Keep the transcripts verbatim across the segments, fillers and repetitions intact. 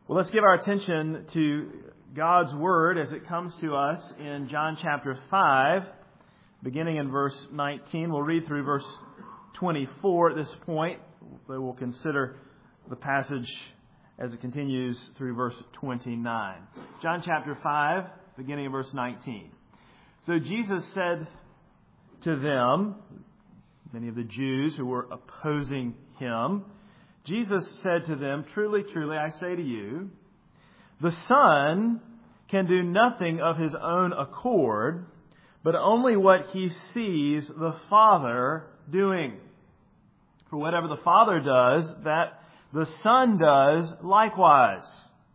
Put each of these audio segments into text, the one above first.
Well, let's give our attention to God's Word as it comes to us in John chapter five, beginning in verse nineteen. We'll read through verse twenty-four at this point, but we'll consider the passage as it continues through verse twenty-nine. John chapter five, beginning in verse nineteen. So Jesus said to them, many of the Jews who were opposing Him, Jesus said to them, "Truly, truly, I say to you, the Son can do nothing of His own accord, but only what He sees the Father doing. For whatever the Father does, that the Son does likewise.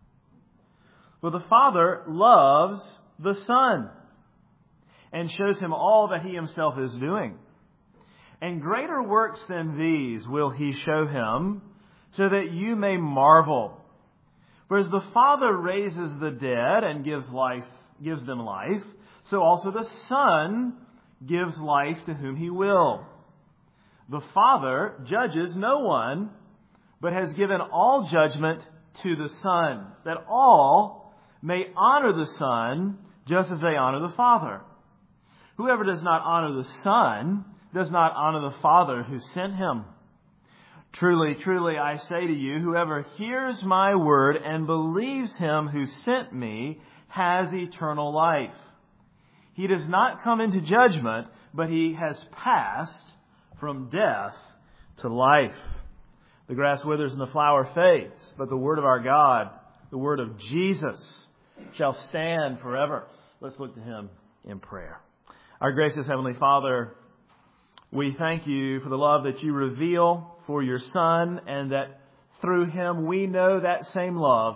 For the Father loves the Son, and shows Him all that He Himself is doing. And greater works than these will He show Him, so that you may marvel. For as the Father raises the dead and gives life, gives them life, so also the Son gives life to whom He will. The Father judges no one, but has given all judgment to the Son, that all may honor the Son just as they honor the Father. Whoever does not honor the Son does not honor the Father who sent Him. Truly, truly, I say to you, whoever hears my word and believes Him who sent me has eternal life. He does not come into judgment, but he has passed from death to life. The grass withers and the flower fades, but the word of our God, the word of Jesus, shall stand forever." Let's look to Him in prayer. Our gracious Heavenly Father, we thank You for the love that You reveal for Your Son, and that through Him we know that same love.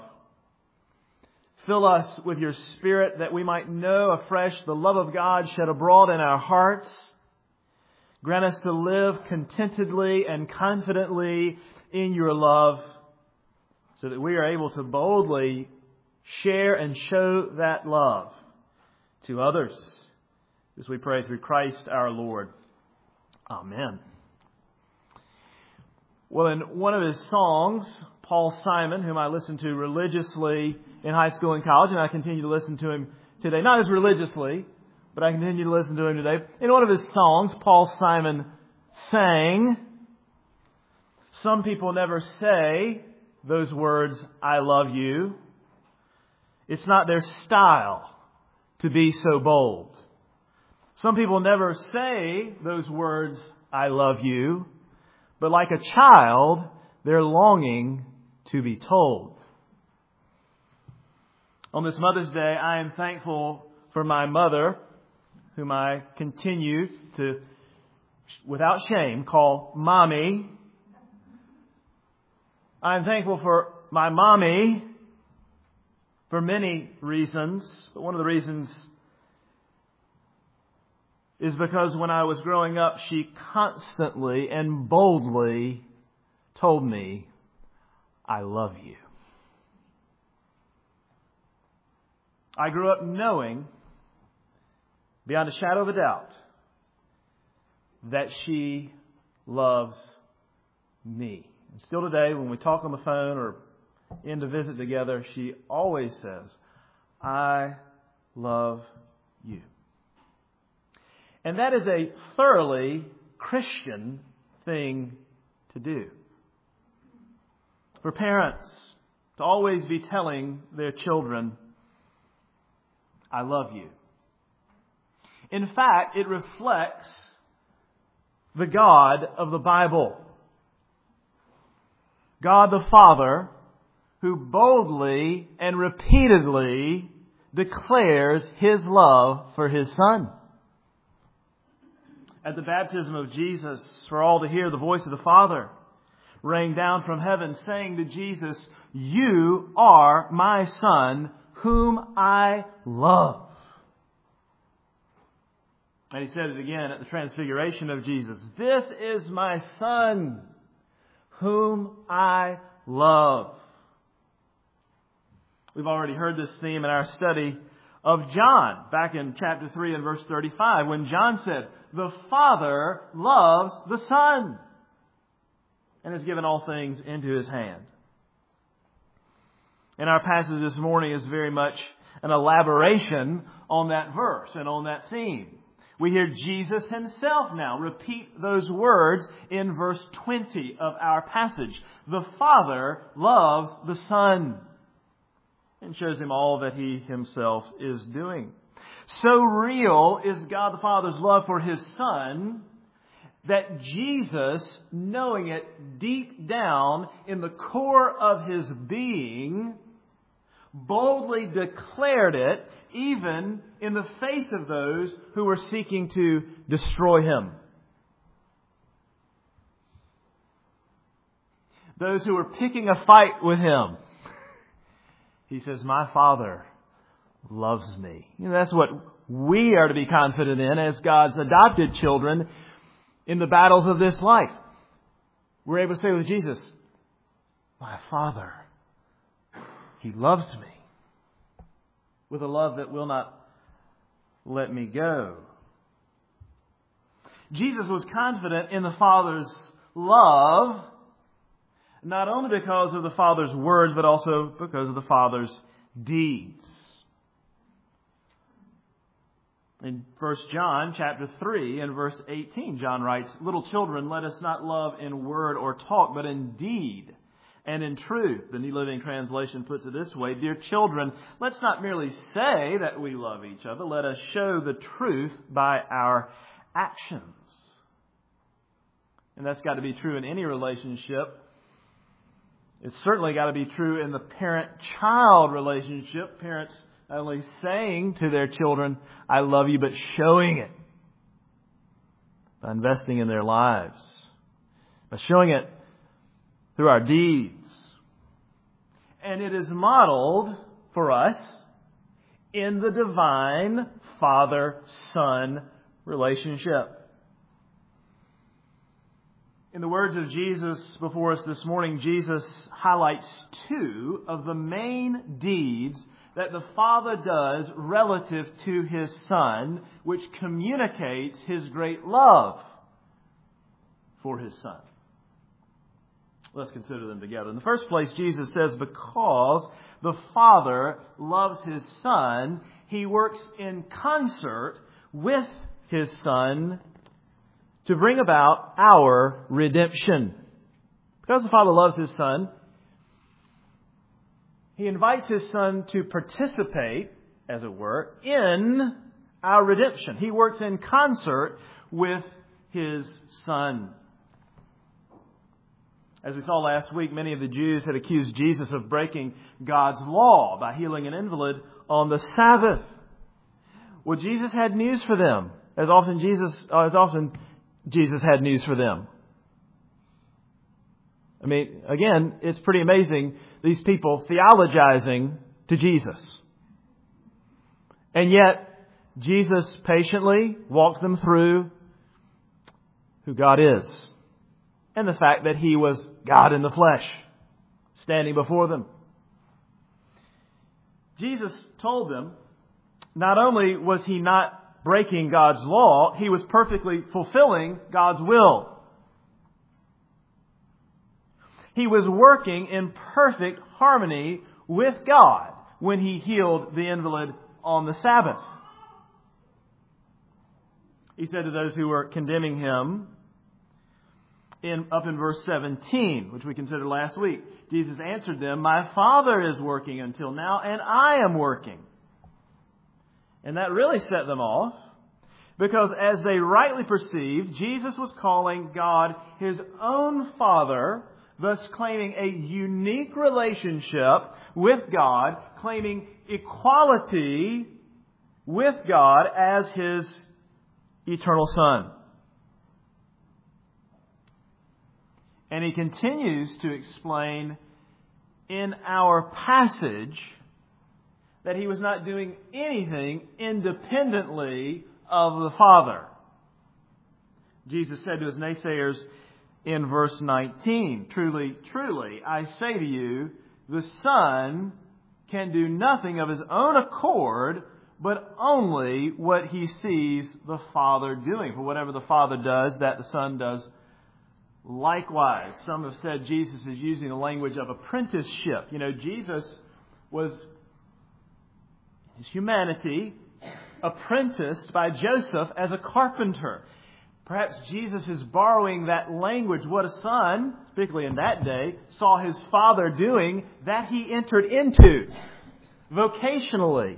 Fill us with Your Spirit that we might know afresh the love of God shed abroad in our hearts. Grant us to live contentedly and confidently in Your love, so that we are able to boldly share and show that love to others. This we pray through Christ our Lord. Amen. Well, in one of his songs, Paul Simon, whom I listened to religiously in high school and college, and I continue to listen to him today, not as religiously, but I continue to listen to him today. In one of his songs, Paul Simon sang, "Some people never say those words, 'I love you.' It's not their style to be so bold. Some people never say those words, 'I love you,' but like a child, they're longing to be told." On this Mother's Day, I am thankful for my mother, whom I continue to, without shame, call Mommy. I am thankful for my Mommy for many reasons, but one of the reasons is because when I was growing up, she constantly and boldly told me, "I love you." I grew up knowing, beyond a shadow of a doubt, that she loves me. And still today, when we talk on the phone or in to visit together, she always says, "I love you." And that is a thoroughly Christian thing to do. For parents to always be telling their children, "I love you." In fact, it reflects the God of the Bible. God the Father, who boldly and repeatedly declares His love for His Son. At the baptism of Jesus, for all to hear the voice of the Father rain down from heaven, saying to Jesus, "You are my Son, whom I love." And He said it again at the transfiguration of Jesus, "This is my Son, whom I love." We've already heard this theme in our study of John, back in chapter three and verse thirty-five, when John said, "The Father loves the Son and has given all things into His hand." And our passage this morning is very much an elaboration on that verse and on that theme. We hear Jesus himself now repeat those words in verse twenty of our passage. The Father loves the Son, and shows him all that he himself is doing. So real is God the Father's love for his Son that Jesus, knowing it deep down in the core of his being, boldly declared it even in the face of those who were seeking to destroy him. Those who were picking a fight with him. He says, my Father loves me. You know, that's what we are to be confident in as God's adopted children in the battles of this life. We're able to say with Jesus, my Father, He loves me with a love that will not let me go. Jesus was confident in the Father's love, not only because of the Father's words, but also because of the Father's deeds. In First John chapter three and verse eighteen, John writes, little children, let us not love in word or talk, but in deed and in truth. The New Living Translation puts it this way, dear children, let's not merely say that we love each other. Let us show the truth by our actions. And that's got to be true in any relationship. It's certainly got to be true in the parent-child relationship. Parents not only saying to their children, I love you, but showing it by investing in their lives, by showing it through our deeds. And it is modeled for us in the divine Father-Son relationship. In the words of Jesus before us this morning, Jesus highlights two of the main deeds that the Father does relative to His Son, which communicates His great love for His Son. Let's consider them together. In the first place, Jesus says, because the Father loves His Son, He works in concert with His Son to bring about our redemption. Because the Father loves His Son, He invites His Son to participate, as it were, in our redemption. He works in concert with His Son. As we saw last week, many of the Jews had accused Jesus of breaking God's law by healing an invalid on the Sabbath. Well, Jesus had news for them, as often Jesus, as often Jesus had news for them. I mean, again, it's pretty amazing, these people theologizing to Jesus. And yet, Jesus patiently walked them through who God is. And the fact that He was God in the flesh, standing before them. Jesus told them, not only was He not breaking God's law, He was perfectly fulfilling God's will. He was working in perfect harmony with God when He healed the invalid on the Sabbath. He said to those who were condemning Him, in, up in verse seventeen, which we considered last week, Jesus answered them, my Father is working until now, and I am working. And that really set them off, because as they rightly perceived, Jesus was calling God His own Father, thus claiming a unique relationship with God, claiming equality with God as His eternal Son. And He continues to explain in our passage that He was not doing anything independently of the Father. Jesus said to His naysayers in verse nineteen, truly, truly, I say to you, the Son can do nothing of His own accord, but only what He sees the Father doing. For whatever the Father does, that the Son does likewise. Some have said Jesus is using the language of apprenticeship. You know, Jesus was, his humanity, apprenticed by Joseph as a carpenter. Perhaps Jesus is borrowing that language. What a son, particularly in that day, saw his father doing, that he entered into vocationally.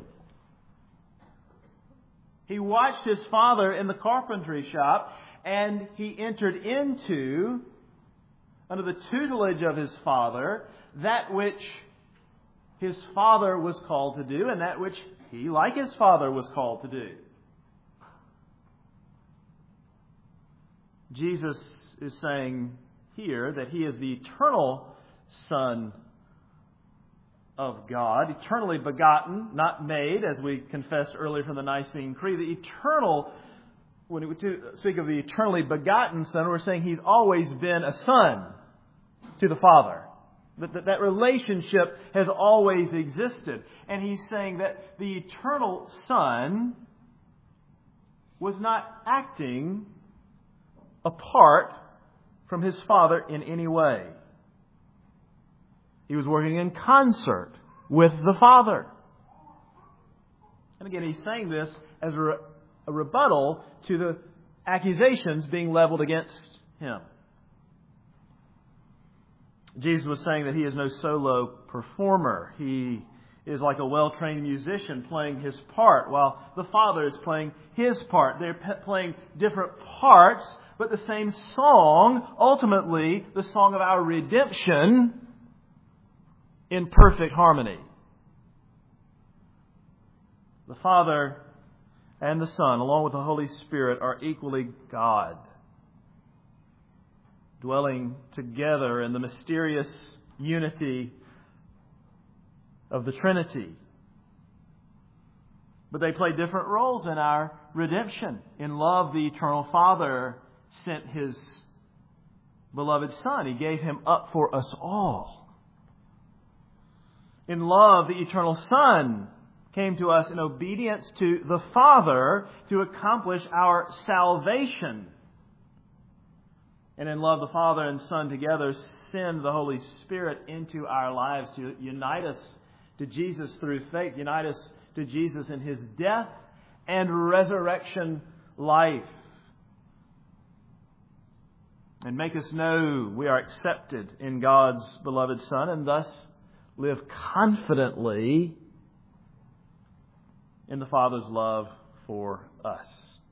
He watched his father in the carpentry shop, and he entered into, under the tutelage of his father, that which his father was called to do, and that which he, like his father, was called to do. Jesus is saying here that He is the eternal Son of God, eternally begotten, not made, as we confessed earlier from the Nicene Creed. The eternal, when we speak of the eternally begotten Son, we're saying He's always been a son to the Father. That, that relationship has always existed. And He's saying that the eternal Son was not acting apart from His Father in any way. He was working in concert with the Father. And again, He's saying this as a, re- a rebuttal to the accusations being leveled against Him. Jesus was saying that He is no solo performer. He is like a well-trained musician playing his part, while the Father is playing His part. They're pe- playing different parts, but the same song, ultimately the song of our redemption, in perfect harmony. The Father and the Son, along with the Holy Spirit, are equally God, dwelling together in the mysterious unity of the Trinity. But they play different roles in our redemption. In love, the eternal Father sent His beloved Son. He gave Him up for us all. In love, the eternal Son came to us in obedience to the Father to accomplish our salvation. And in love, the Father and Son together send the Holy Spirit into our lives to unite us to Jesus through faith, unite us to Jesus in His death and resurrection life, and make us know we are accepted in God's beloved Son, and thus live confidently in the Father's love for us.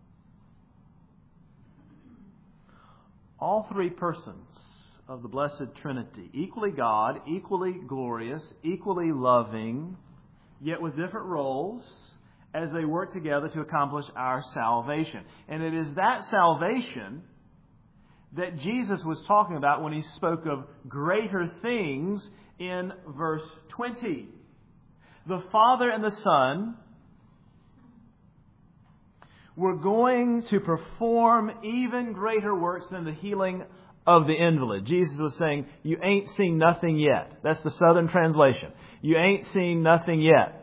All three persons of the Blessed Trinity, equally God, equally glorious, equally loving, yet with different roles as they work together to accomplish our salvation. And it is that salvation that Jesus was talking about when He spoke of greater things in verse twenty. The Father and the Son were going to perform even greater works than the healing of the invalid. Jesus was saying, you ain't seen nothing yet. That's the Southern translation. You ain't seen nothing yet.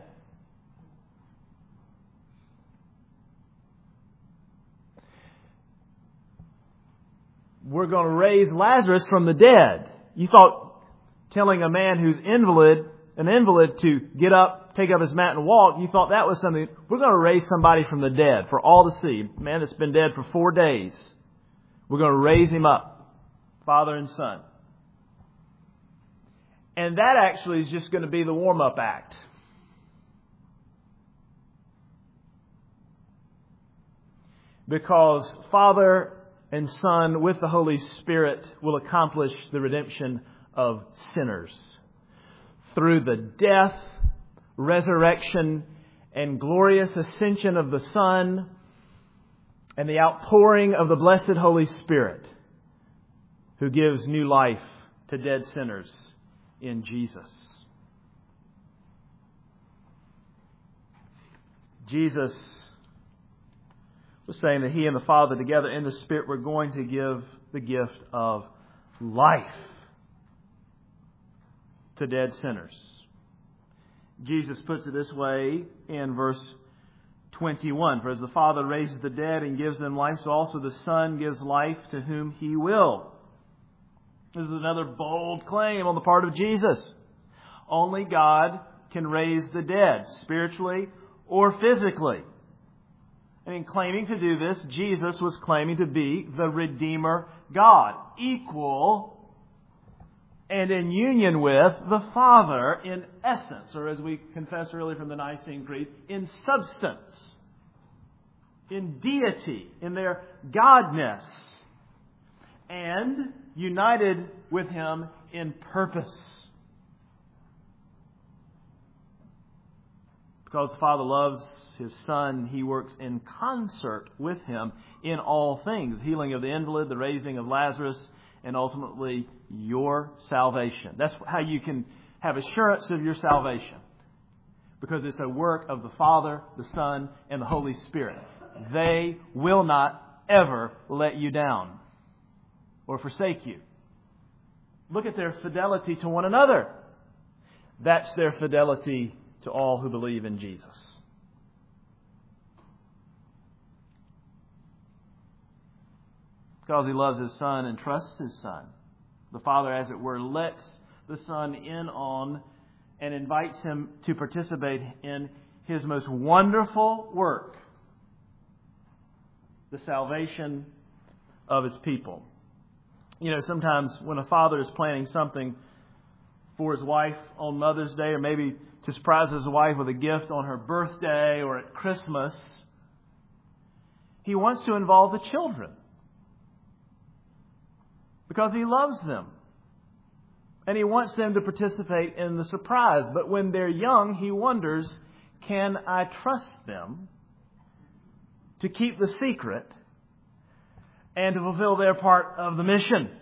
We're going to raise Lazarus from the dead. You thought telling a man who's invalid, an invalid to get up, take up his mat and walk, you thought that was something. We're going to raise somebody from the dead for all to see. A man that's been dead for four days. We're going to raise him up. Father and Son. And that actually is just going to be the warm-up act. Because Father and Son with the Holy Spirit will accomplish the redemption of sinners through the death, resurrection, and glorious ascension of the Son and the outpouring of the blessed Holy Spirit, who gives new life to dead sinners in Jesus. Jesus was saying that He and the Father together in the Spirit were going to give the gift of life to dead sinners. Jesus puts it this way in verse twenty-one. For as the Father raises the dead and gives them life, so also the Son gives life to whom He will. This is another bold claim on the part of Jesus. Only God can raise the dead, spiritually or physically. And in claiming to do this, Jesus was claiming to be the Redeemer God, equal and in union with the Father in essence, or as we confessed earlier from the Nicene Creed, in substance, in deity, in their godness, and united with Him in purpose. Because the Father loves His Son, He works in concert with Him in all things. Healing of the invalid, the raising of Lazarus, and ultimately your salvation. That's how you can have assurance of your salvation. Because it's a work of the Father, the Son, and the Holy Spirit. They will not ever let you down or forsake you. Look at their fidelity to one another. That's their fidelity to all who believe in Jesus. Because He loves His Son and trusts His Son, the Father, as it were, lets the Son in on and invites Him to participate in His most wonderful work, the salvation of His people. You know, sometimes when a father is planning something for his wife on Mother's Day, or maybe to surprise his wife with a gift on her birthday or at Christmas, he wants to involve the children because he loves them. And he wants them to participate in the surprise. But when they're young, he wonders, can I trust them to keep the secret and to fulfill their part of the mission?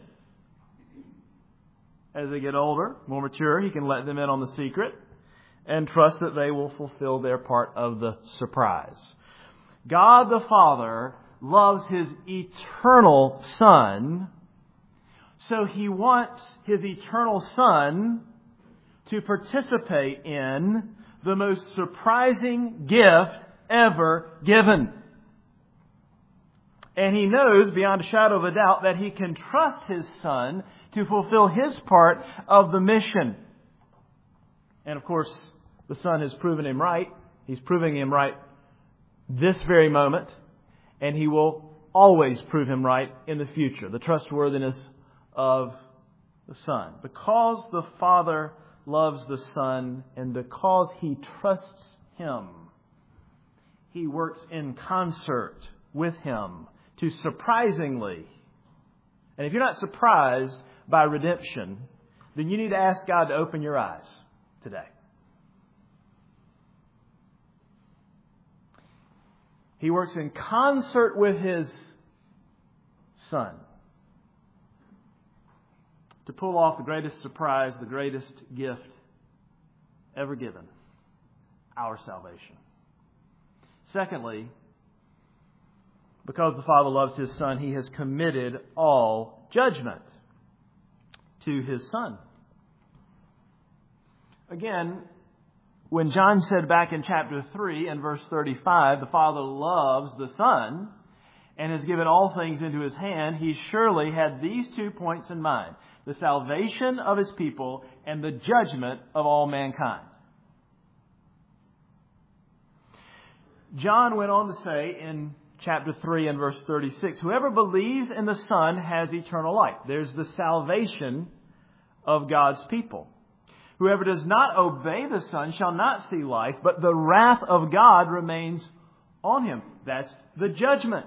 As they get older, more mature, he can let them in on the secret and trust that they will fulfill their part of the surprise. God the Father loves His eternal Son, so He wants His eternal Son to participate in the most surprising gift ever given. And He knows beyond a shadow of a doubt that He can trust His Son to fulfill His part of the mission. And of course, the Son has proven Him right. He's proving Him right this very moment. And He will always prove Him right in the future. The trustworthiness of the Son. Because the Father loves the Son and because He trusts Him, He works in concert with Him to surprisingly, and if you're not surprised by redemption, then you need to ask God to open your eyes today. He works in concert with His Son to pull off the greatest surprise, the greatest gift ever given, our salvation. Secondly, because the Father loves His Son, He has committed all judgment to His Son. Again, when John said back in chapter three and verse thirty-five, the Father loves the Son and has given all things into His hand, He surely had these two points in mind: the salvation of His people and the judgment of all mankind. John went on to say in chapter three and verse thirty-six, whoever believes in the Son has eternal life. There's the salvation of God's people. Whoever does not obey the Son shall not see life, but the wrath of God remains on him. That's the judgment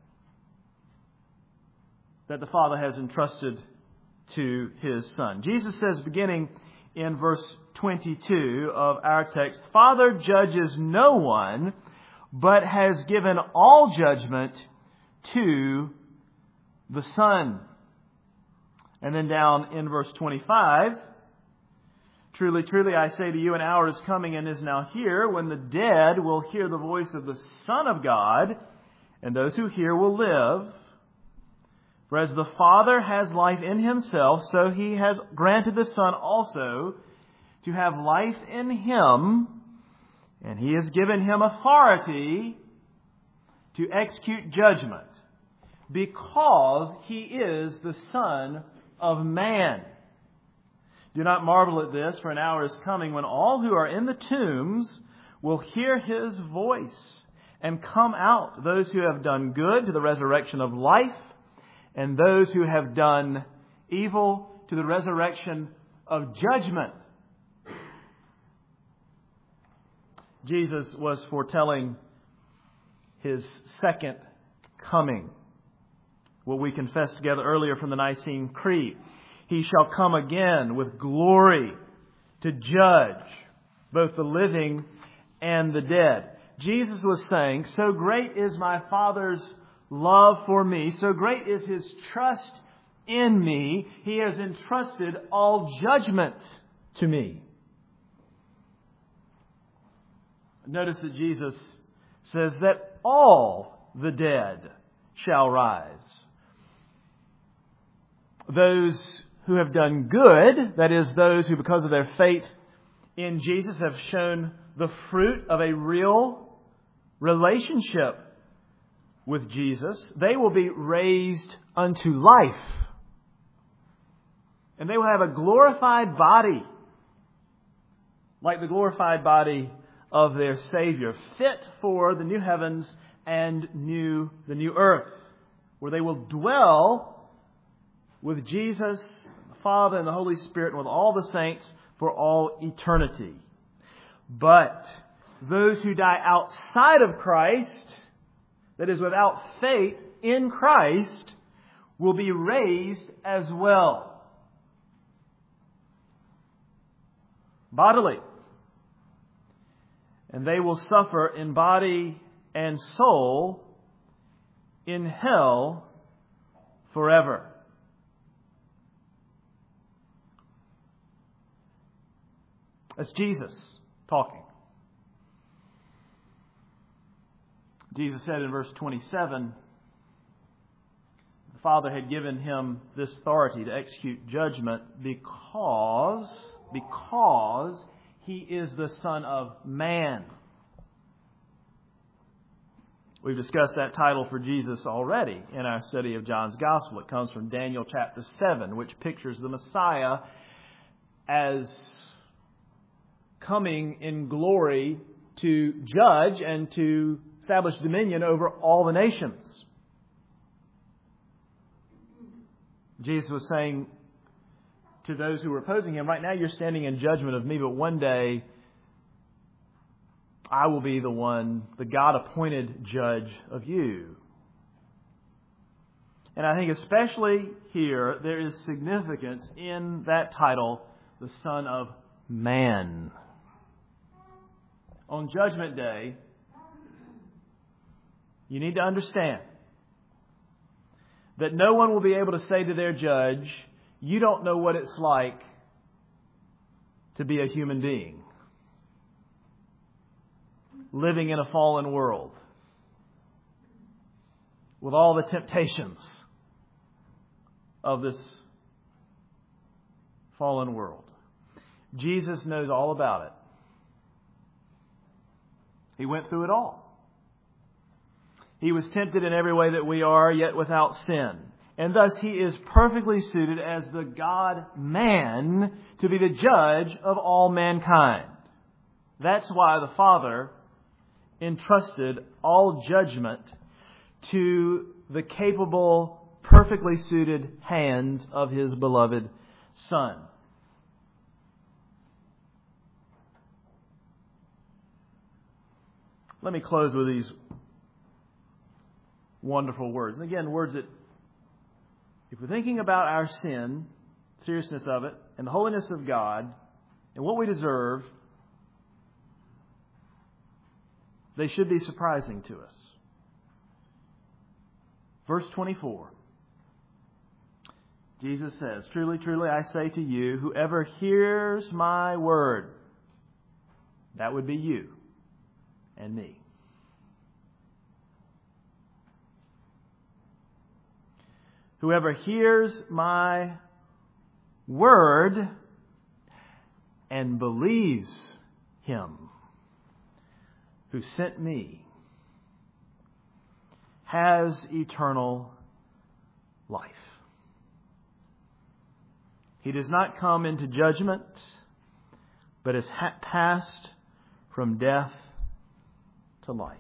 that the Father has entrusted to His Son. Jesus says, beginning in verse twenty-two of our text, Father judges no one, but has given all judgment to the Son. And then down in verse twenty-five, truly, truly, I say to you, an hour is coming and is now here when the dead will hear the voice of the Son of God, and those who hear will live. For as the Father has life in Himself, so He has granted the Son also to have life in Him, and He has given Him authority to execute judgment, because He is the Son of Man. Do not marvel at this, for an hour is coming when all who are in the tombs will hear His voice and come out, those who have done good to the resurrection of life, and those who have done evil to the resurrection of judgment. Jesus was foretelling His second coming. What we confessed together earlier from the Nicene Creed. He shall come again with glory to judge both the living and the dead. Jesus was saying, so great is my Father's love for me, so great is His trust in me, He has entrusted all judgment to me. Notice that Jesus says that all the dead shall rise. Those who have done good, that is, those who because of their faith in Jesus have shown the fruit of a real relationship with Jesus, they will be raised unto life. And they will have a glorified body, like the glorified body of their Savior, fit for the new heavens and new the new earth, where they will dwell with Jesus, the Father, and the Holy Spirit, and with all the saints for all eternity. But those who die outside of Christ, that is, without faith in Christ, will be raised as well. Bodily. And they will suffer in body and soul in hell forever. That's Jesus talking. Jesus said in verse twenty-seven, the Father had given Him this authority to execute judgment because, because He is the Son of Man. We've discussed that title for Jesus already in our study of John's Gospel. It comes from Daniel chapter seven, which pictures the Messiah as coming in glory to judge and to establish dominion over all the nations. Jesus was saying to those who were opposing Him, right now you're standing in judgment of me, but one day I will be the one, the God-appointed judge of you. And I think especially here, there is significance in that title, the Son of Man. On Judgment Day, you need to understand that no one will be able to say to their judge, you don't know what it's like to be a human being, living in a fallen world, with all the temptations of this fallen world. Jesus knows all about it. He went through it all. He was tempted in every way that we are, yet without sin. And thus He is perfectly suited as the God-man to be the judge of all mankind. That's why the Father entrusted all judgment to the capable, perfectly suited hands of His beloved Son. Let me close with these wonderful words. And again, words that, if we're thinking about our sin, seriousness of it, and the holiness of God, and what we deserve, they should be surprising to us. Verse twenty-four. Jesus says, truly, truly, I say to you, whoever hears my word, that would be you and me. Whoever hears my word and believes Him who sent me has eternal life He does not come into judgment, but has ha- passed from death to life.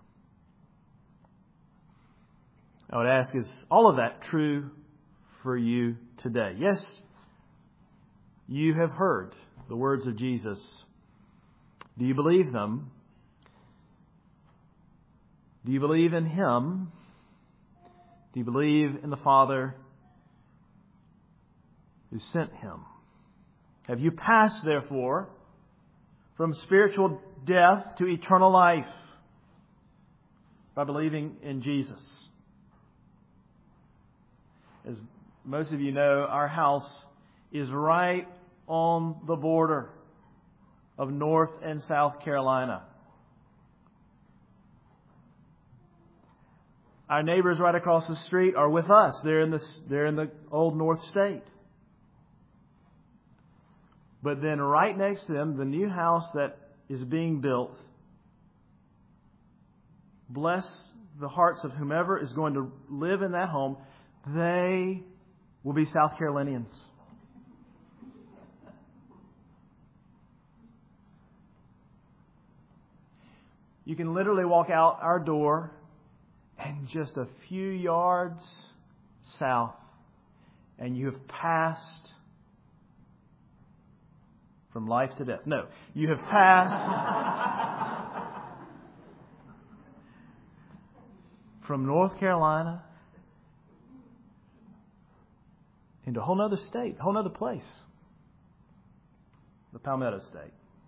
I would ask, is all of that true for you today? Yes, you have heard the words of Jesus. Do you believe them? Do you believe in Him? Do you believe in the Father who sent Him? Have you passed, therefore, from spiritual death to eternal life by believing in Jesus? As most of you know, our house is right on the border of North and South Carolina. Our neighbors right across the street are with us. They're in the, they're in the old North State. But then right next to them, the new house that is being built, bless the hearts of whomever is going to live in that home, they will be South Carolinians. You can literally walk out our door and just a few yards south, and you have passed from life to death. No, you have passed from North Carolina into a whole other state, a whole other place. The Palmetto State.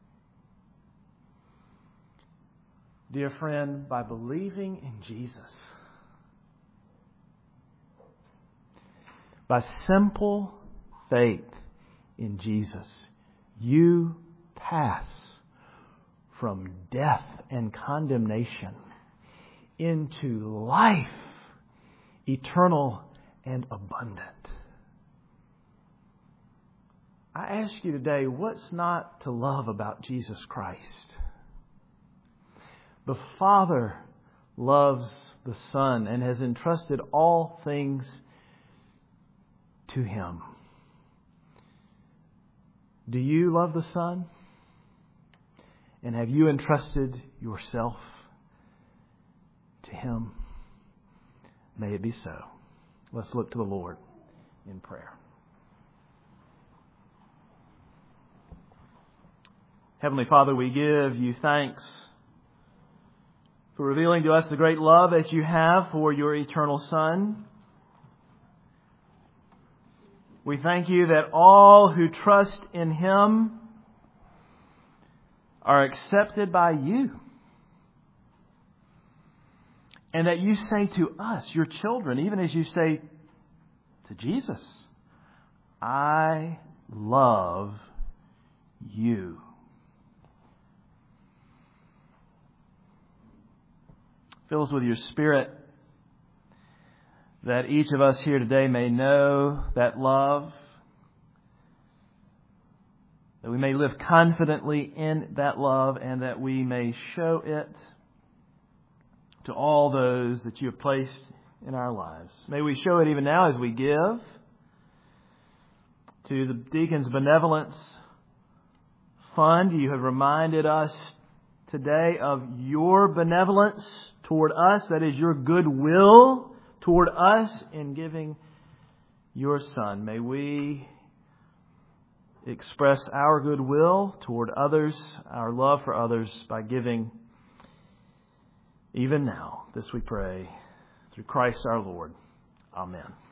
Dear friend, by believing in Jesus, by simple faith in Jesus, you pass from death and condemnation into life, eternal and abundant. I ask you today, what's not to love about Jesus Christ? The Father loves the Son and has entrusted all things to Him. Do you love the Son? And have you entrusted yourself to Him? May it be so. Let's look to the Lord in prayer. Heavenly Father, we give you thanks for revealing to us the great love that you have for your eternal Son. We thank you that all who trust in Him are accepted by you. And that you say to us, your children, even as you say to Jesus, I love you. Fill us with your Spirit, that each of us here today may know that love, that we may live confidently in that love, and that we may show it to all those that you have placed in our lives. May we show it even now as we give to the Deacons' Benevolence Fund. You have reminded us today of your benevolence toward us, that is your goodwill toward us in giving your Son. May we express our goodwill toward others, our love for others, by giving even now. This we pray through Christ our Lord. Amen.